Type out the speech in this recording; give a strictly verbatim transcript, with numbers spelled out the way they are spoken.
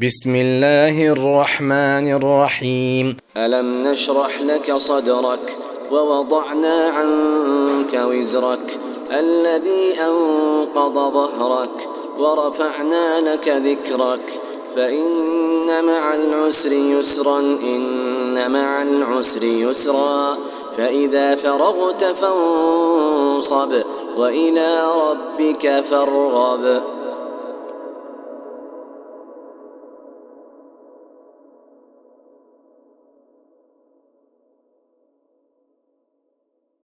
بسم الله الرحمن الرحيم. ألم نشرح لك صدرك ووضعنا عنك وزرك الذي أنقض ظهرك ورفعنا لك ذكرك فإن مع العسر يسرا إن مع العسر يسرا فإذا فرغت فانصب وإلى ربك فارغب.